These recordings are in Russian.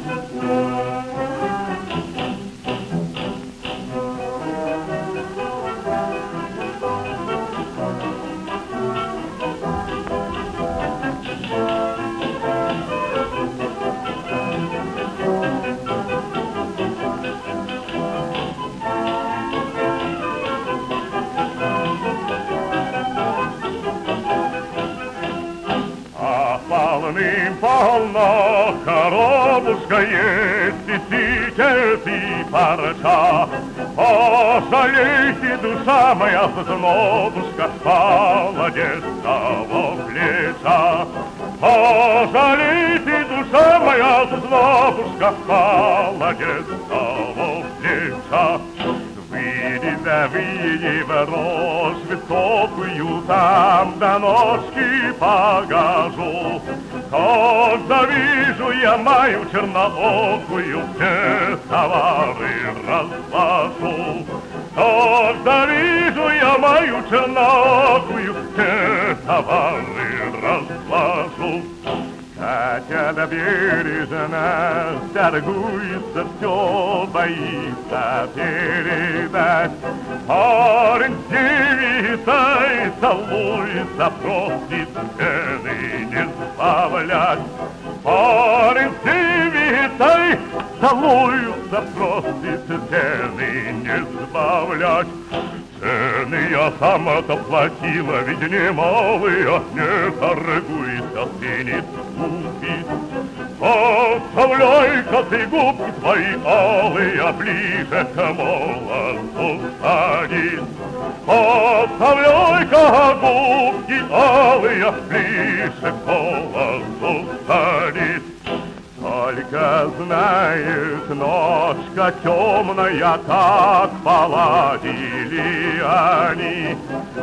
Полно коробушка есть, и ситец, и парча. Пожалейте, душа моя, знобушка, молодец того плеча. Пожалейте, душа моя, знобушка, молодец того плеча. Выйди, да выйди в рожь высокую, там до ножки погожу. Когда вижу я мою черноокую, все товары разложу. Когда вижу я мою черноокую, все товары разложу. Хотя до бережна торгуется, все боится передать. Парень с девицей целуется, просит цены не сбавлять. Парень с девицей целуется, просит цены не сбавлять. Цены я сама-то платила, ведь немалые, не торгуйся, ты не скупи. Оставляй-ка ты губки твои алые, ближе к молодцу садись. Оставляй-ка губки алые, ближе к молодцу садись. Только знает, ножка темная, как поладили они.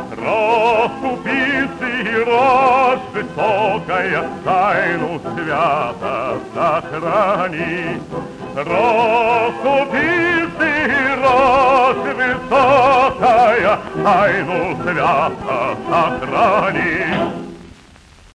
Расступицы и рожь высокая, тайну свято сохрани. Расступицы и рожь высокая, тайну свято сохрани.